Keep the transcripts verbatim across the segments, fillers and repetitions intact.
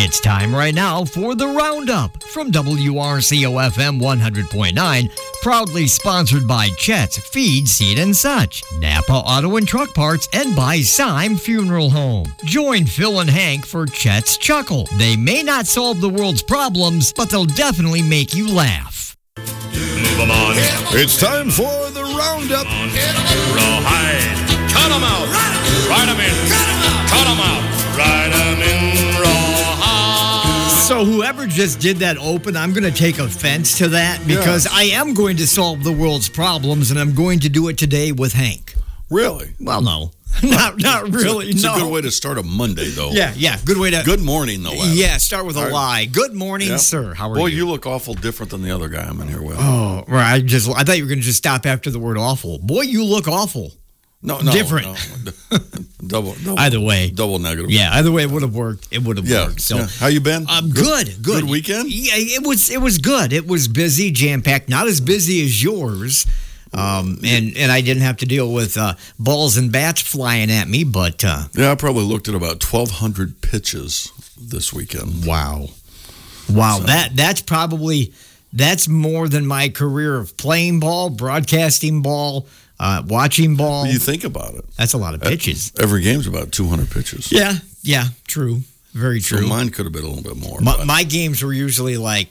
It's time right now for the Roundup from W R C O F M one hundred point nine, proudly sponsored by Chet's Feed, Seed and Such, Napa Auto and Truck Parts, and by Syme Funeral Home. Join Phil and Hank for Chet's Chuckle. They may not solve the world's problems, but they'll definitely make you laugh. Move 'em on. It's time for the Roundup. Rawhide. Cut 'em out. Ride 'em in. Cut 'em out. Cut 'em out. Ride 'em in rawhide. So whoever just did that open, I'm going to take offense to that because Yeah. I am going to solve the world's problems, and I'm going to do it today with Hank. Really? Well, no. Not not really, It's a, it's no. a good way to start a Monday, though. Yeah, yeah, good way to... Good morning, though. Adam. Yeah, start with a All right. lie. Good morning, Yep. sir. How are Boy, you? you look awful different than the other guy I'm in here with. Oh, right. I just I thought you were going to just stop after the word awful. Boy, you look awful. no, no. different. No. double, double. Either way. Double negative. Yeah, either way it would have worked. It would have Yeah. worked. So yeah. How you been? Um, good, good. Good weekend? Yeah, it was it was good. It was busy, jam-packed. Not as busy as yours. Um, and, and I didn't have to deal with uh, balls and bats flying at me, but uh, Yeah, I probably looked at about twelve hundred pitches this weekend. wow. Wow, So- that that's probably that's more than my career of playing ball, broadcasting ball, uh, watching ball. When you think about it, That's a lot of pitches. every game's about two hundred pitches. Yeah, yeah, true. Very So true. mine could have been a little bit more. My, but- my games were usually like,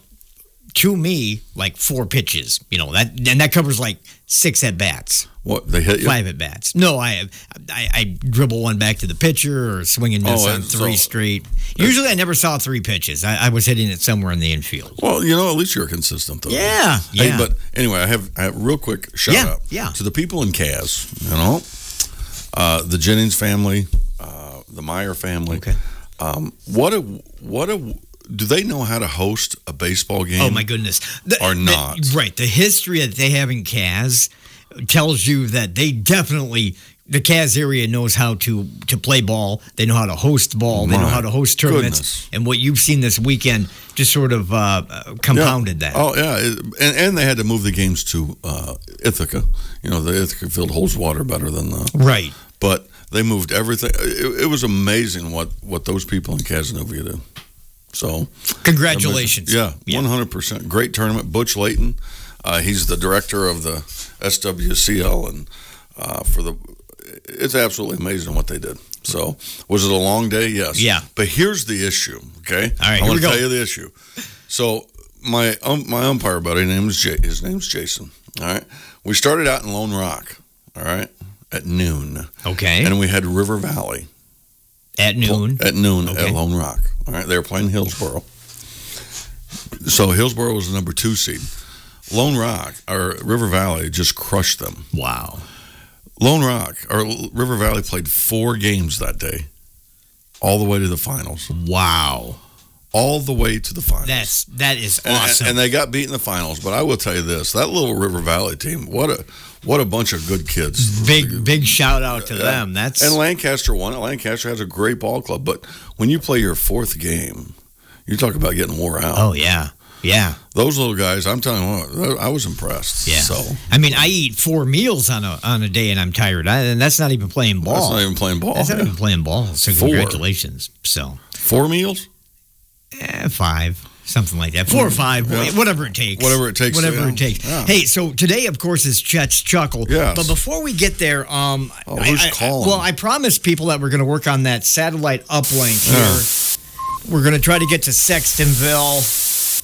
to me, like four pitches. You know that, and that covers like six at bats, what, they hit you? five at bats. No, I, I I dribble one back to the pitcher or swing and miss Oh, on and three so- straight. Usually, I never saw three pitches. I, I was hitting it somewhere in the infield. Well, you know, at least you're consistent, though. Yeah, Hey, yeah. but anyway, I have, I have a real quick shout Yeah, out yeah. to the people in Kaz, you know, uh, the Jennings family, uh, the Meyer family. Okay. Um, what a, what a, do they know how to host a baseball game? Oh my goodness! The- Or the- not. right. The history that they have in Kaz tells you that they definitely. The Kaz area knows how to, to play ball. They know how to host ball. They know My how to host tournaments. goodness. And what you've seen this weekend just sort of uh, uh, compounded Yeah. that. Oh, yeah. It- and, and they had to move the games to uh, Ithaca. You know, the Ithaca field holds water better than the. Right. But they moved everything. It, it was amazing what, what those people in Cazenovia did. So, Congratulations. yeah, Yeah. one hundred percent. Great tournament. Butch Layton, uh, he's the director of the S W C L, and uh, for the, it's absolutely amazing what they did. So, was it a long day? Yes. Yeah. But here's the issue. Okay. All right, I here want we to go. tell you the issue. So, my um, my umpire buddy, name is Jay, his name's Jason. All right. We started out in Lone Rock. All right. At noon. Okay. And we had River Valley. At noon. At noon Okay. at Lone Rock. All right, they were playing Hillsboro. So Hillsboro was the number two seed. Lone Rock, or River Valley, just crushed them. Wow. Lone Rock, or River Valley played four games that day, all the way to the finals. Wow. All the way to the finals. That's that is and, awesome. and they got beat in the finals, but I will tell you this, that little River Valley team, what a what a bunch of good kids. big big shout out to them. That's And Lancaster won it. Lancaster has a great ball club, but when you play your fourth game, you talk about getting wore out. Oh yeah. Yeah. Those little guys, I'm telling you what, I was impressed. Yeah. So I mean, I eat four meals on a on a day and I'm tired. I, and that's not even playing ball. that's not even playing ball. That's not yeah. even playing ball. So Four. congratulations. So Four meals? eh, five, something like that. Four or five, Yeah. whatever it takes. Whatever it takes, Whatever yeah. it takes. Yeah. Hey, so today, of course, is Chet's Chuckle. Yes. But before we get there, um, Oh, who's I, I- calling? well, I promised people that we're going to work on that satellite uplink here. We're going to try to get to Sextonville.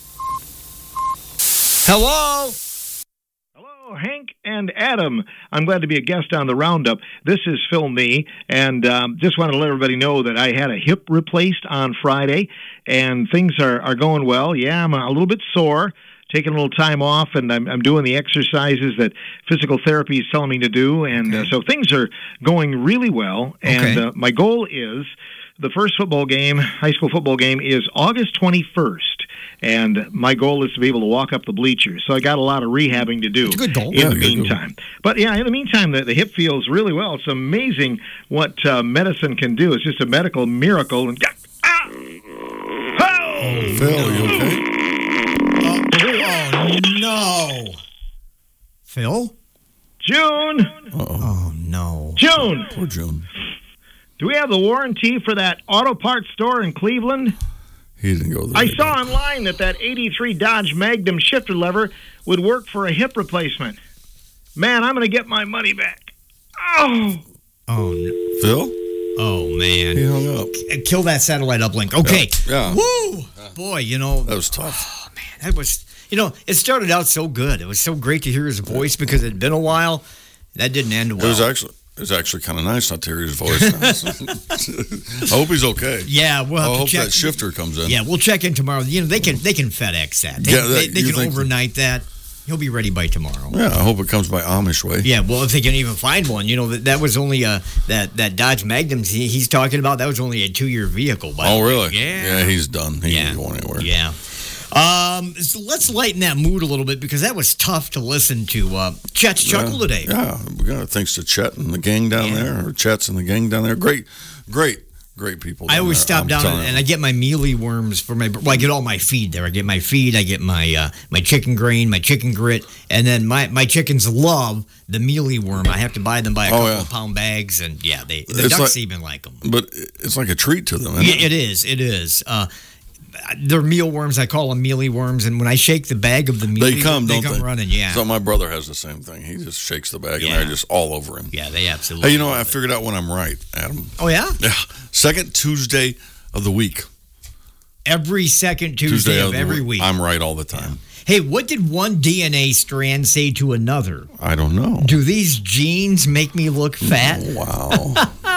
Hello. Hello, Hank and Adam. I'm glad to be a guest on the Roundup. This is Phil Nee, and um, just wanted to let everybody know that I had a hip replaced on Friday, and things are, are going well. Yeah, I'm a little bit sore, taking a little time off, and I'm, I'm doing the exercises that physical therapy is telling me to do, and uh, so things are going really well. And Okay. uh, my goal is the first football game, high school football game, is August twenty-first. And my goal is to be able to walk up the bleachers. So I got a lot of rehabbing to do It's a good goal. in Yeah, the good goal. meantime. But yeah, in the meantime, the, the hip feels really well. It's amazing what uh, medicine can do. It's just a medical miracle. And ah! Oh! Phil, you okay? Oh, no. Phil? June! Oh, no. June! Poor June. Do we have the warranty for that auto parts store in Cleveland? He didn't go there. I saw online that that eighty-three Dodge Magnum shifter lever would work for a hip replacement. Man, I'm going to get my money back. Oh. Oh, no. Phil? Oh, man. He hung up. Kill that satellite uplink. Okay. Yeah. yeah. Woo! Yeah. Boy, you know. That was tough. Oh, man. That was, you know, it started out so good. It was so great to hear his voice because it had been a while. That didn't end well. It was actually... It's actually kind of nice not to hear his voice now. I hope he's okay. Yeah, we'll have I to hope check. that shifter comes in. Yeah, we'll check in tomorrow. You know, they can they can FedEx that. They, yeah, that, they, they can think overnight that. He'll be ready by tomorrow. Yeah, I hope it comes by Amish way. Yeah, well, if they can even find one, you know that that was only a that that Dodge Magnum he, he's talking about. That was only a two-year vehicle. By oh, the way. really? Yeah. Yeah, he's done. He yeah. ain't going anywhere. Yeah. Um, so let's lighten that mood a little bit because that was tough to listen to. Uh, Chet's chuckle yeah. today. Yeah, we got thanks to Chet and the gang down yeah. there, or Chet's and the gang down there. Great, great, great people. I always there. stop I'm down and, and I get my mealy worms for my. Well, I get all my feed there. I get my feed. I get my uh, my chicken grain, my chicken grit, and then my, my chickens love the mealy worm. I have to buy them by a oh, couple yeah. of pound bags, and yeah, they the it's ducks like, even like them. But it's like a treat to them. Isn't Yeah, it? it is. It is. Uh, they're mealworms. I call them mealy worms. And when I shake the bag of the mealy, They come, they don't come they? running. Yeah. So my brother has the same thing. He just shakes the bag, Yeah. and they're just all over him. Yeah, they absolutely. Hey, you know, love I it. figured out when I'm right, Adam. Oh yeah. Yeah, second Tuesday of the week. Every second Tuesday, of the every week. I'm right all the time. Hey, what did one D N A strand say to another? I don't know. Do these genes make me look fat? Wow.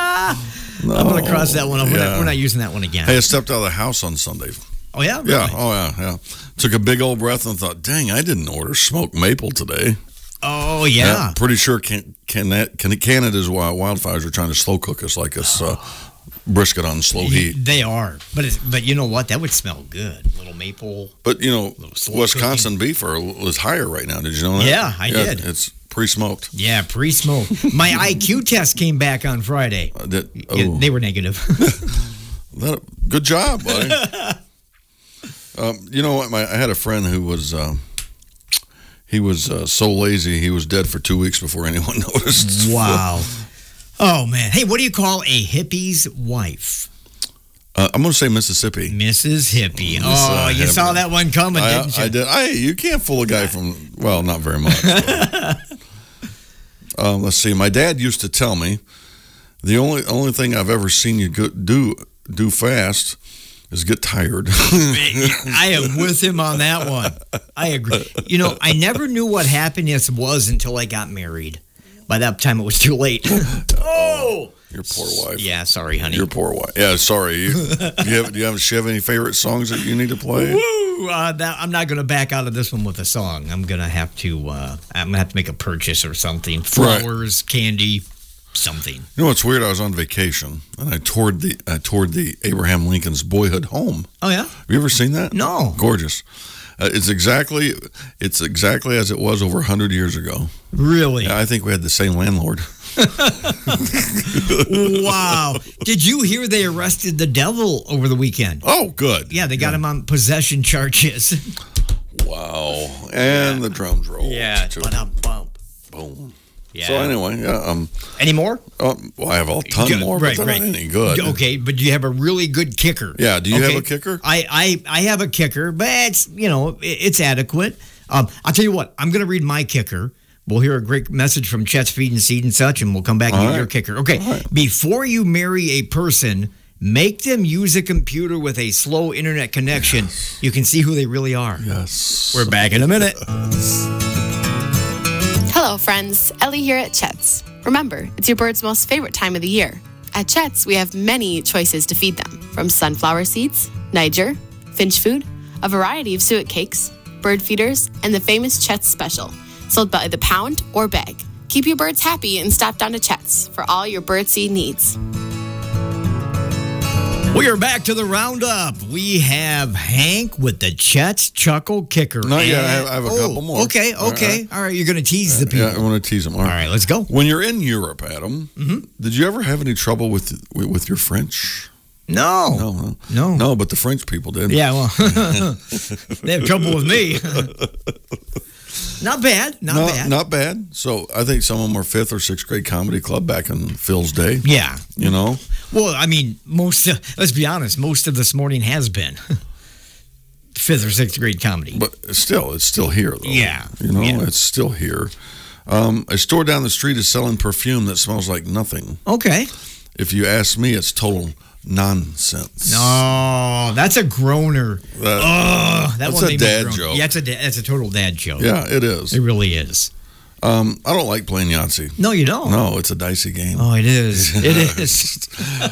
No. I'm going to cross that one off. We're, Yeah. not, we're not using that one again. Hey, I stepped out of the house on Sunday. Oh, yeah? Really? Yeah, oh yeah, yeah. Took a big old breath and thought, dang, I didn't order smoked maple today. Oh, yeah. Pretty sure can, can that, can, Canada's wild, wildfires are trying to slow cook us like us uh, brisket on slow heat. They are. But it's, but you know what? That would smell good. Little maple. But, you know, slow Wisconsin beef are, is higher right now. Did you know that? Yeah, I did. It's pre-smoked. Yeah, pre-smoke. My I Q test came back on Friday. Uh, that, oh, Yeah, they were negative. that, good job, buddy. um, you know what? My, I had a friend who was... Uh, He was uh, so lazy, he was dead for two weeks before anyone noticed. Wow. Oh, man. Hey, what do you call a hippie's wife? Uh, I'm going to say Mississippi. Missus Hippie. Miss, Oh, uh, you Hippie. saw that one coming, I, didn't you? I did. I you can't fool a guy from well, not very much. but, um, let's see. My dad used to tell me the only only thing I've ever seen you go, do do fast is get tired. I am with him on that one. I agree. You know, I never knew what happiness was until I got married. By that time, it was too late. Oh, Your poor wife. yeah. Sorry, honey. Your poor wife. Yeah, sorry. You, do you have do you have, do you have any favorite songs that you need to play? Woo! Uh, that, I'm not going to back out of this one with a song. I'm going to have to. Uh, I'm going to have to make a purchase or something. Flowers, right. Candy, something. You know what's weird? I was on vacation and I toured the I toured the Abraham Lincoln's boyhood home. Oh yeah. Have you ever seen that? No. Gorgeous. Uh, it's exactly it's exactly as it was over one hundred years ago. Really? Yeah, I think we had the same landlord. Wow. Did you hear they arrested the devil over the weekend? Oh, good. Yeah, they got yeah. him on possession charges. Wow. And yeah. the drums roll. Yeah. Boom. Boom. Yeah. So anyway, yeah. Um, any more? Um, well, I have a ton good. more, right, but they're right. not any good. Okay, but you have a really good kicker. Yeah. Do you okay? have a kicker? I, I, I have a kicker, but it's, you know, it's adequate. Um, I'll tell you what, I'm going to read my kicker. We'll hear a great message from Chet's Feed and Seed and such, and we'll come back and All get right. your kicker. Okay, right. Before you marry a person, make them use a computer with a slow internet connection. Yes. You can see who they really are. Yes. We're back in a minute. Hello, friends. Ellie here at Chet's. Remember, it's your bird's most favorite time of the year. At Chet's, we have many choices to feed them, from sunflower seeds, Niger, finch food, a variety of suet cakes, bird feeders, and the famous Chet's Special, sold by the pound or bag. Keep your birds happy and stop down to Chet's for all your birdseed needs. We are back to the roundup. We have Hank with the Chet's Chuckle Kicker. Not yet. I have, I have a oh, couple more. Okay, okay. All right. All right. You're going to tease the people. Yeah, I want to tease them. All right, All right let's go. When you're in Europe, Adam, mm-hmm. did you ever have any trouble with with your French? No. No, no. No. No, but the French people did. Yeah, well, they have trouble with me. Not bad. Not no, bad. Not bad. So I think some of them were fifth or sixth grade comedy club back in Phil's day. Yeah. You know? Well, I mean, most, uh, let's be honest, most of this morning has been. fifth or sixth grade comedy. But still, it's still here, though. Yeah. You know, Yeah. it's still here. Um, a store down the street is selling perfume that smells like nothing. Okay. If you ask me, it's total nonsense. No, that's a groaner. That- oh, that that's one a made me dad groan. joke. Yeah, it's a, da- that's a total dad joke. Yeah, it is. It really is. Um, I don't like playing Yahtzee. No, you don't. No, it's a dicey game. Oh, it is. It is.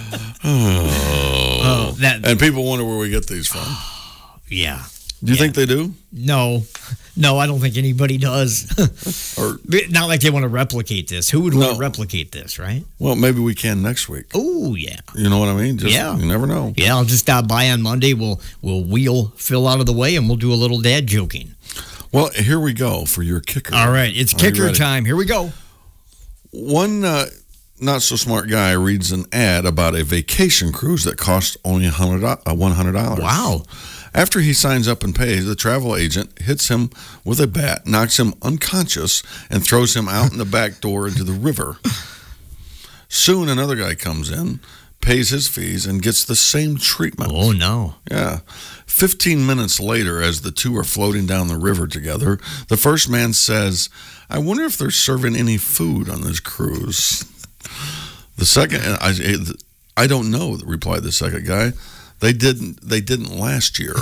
oh, that. And people wonder where we get these from. Yeah. Do you Yeah. think they do? No, no, I don't think anybody does. Or Not like they want to replicate this. Who would want No. to replicate this, right? well, maybe we can next week. Oh, yeah. You know what I mean? Just, Yeah. You never know. Yeah, I'll just stop by on Monday. We'll we'll wheel Phil out of the way and we'll do a little dad joking. Well, here we go for your kicker. All right, it's Are you kicker ready? time. Here we go. One uh, not so smart guy reads an ad about a vacation cruise that costs only one hundred dollars. Wow. After he signs up and pays, the travel agent hits him with a bat, knocks him unconscious, and throws him out in the back door into the river. Soon another guy comes in, pays his fees, and gets the same treatment. Oh, no. Yeah. Fifteen minutes later, as the two are floating down the river together, the first man says, I wonder if they're serving any food on this cruise. The second, I, I don't know, replied the second guy. They didn't. They didn't last year.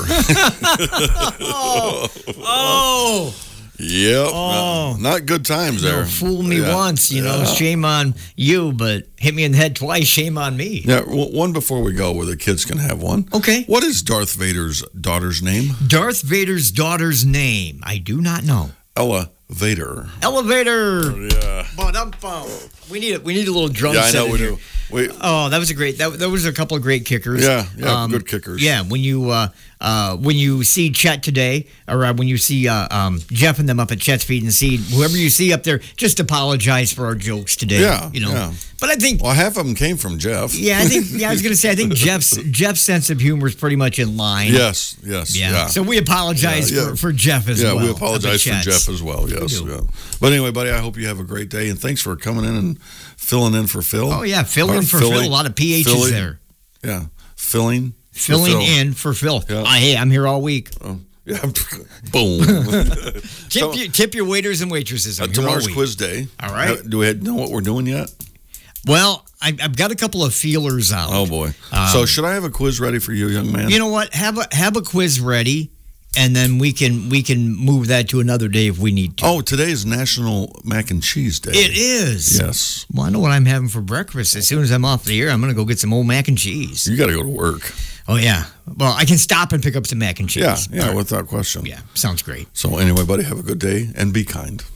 oh, oh, Yep. Oh. Not, not good times you there. know, fool me Yeah. once, you know, Yeah. shame on you, but hit me in the head twice, shame on me. Yeah, w- one before we go, where the kids can have one. Okay. What is Darth Vader's daughter's name? Darth Vader's daughter's name, I do not know. Ella Vader. Elevator. Yeah. Ba-dum-bum. We need a, we need a little drum Yeah, I set know in we here. do. We, Oh, that was a great. That, that was a couple of great kickers. Yeah, yeah, good kickers. Yeah, when you uh, uh, when you see Chet today, or uh, when you see uh, um, Jeff and them up at Chet's Feed and Seed, whoever you see up there, just apologize for our jokes today. Yeah, you know. yeah. But I think, well, half of them came from Jeff. yeah, I think, yeah, I was gonna say, I think Jeff's Jeff's sense of humor is pretty much in line. Yes, yes, Yeah. yeah. So we apologize Yeah, yeah. for, for Jeff as yeah, well. we up at apologize for Chet's. Jeff as well. Yes, do. yeah. But anyway, buddy, I hope you have a great day, and thanks for coming in and filling in for Phil. Oh yeah, filling Or for filling- Phil. A lot of P H's filling- there. Yeah, filling, for Filling Phil. in for Phil. Yeah. Ah, hey, I'm here all week. Oh, yeah, boom. Tip, So- you, tip your waiters and waitresses. Uh, I'm here all tomorrow's week. quiz day. All right. Uh, Do we know what we're doing yet? Well, I, I've got a couple of feelers out. Oh boy. so should I have a quiz ready for you, young man? You know what? Have a have a quiz ready, and then we can we can move that to another day if we need to. Oh, today is National Mac and Cheese Day. It is. Yes. Well, I know what I'm having for breakfast. As soon as I'm off the air, I'm going to go get some old mac and cheese. You got to go to work. Oh yeah. Well, I can stop and pick up some mac and cheese. Yeah, yeah, All right. without question. Yeah, sounds great. So anyway, buddy, have a good day and be kind.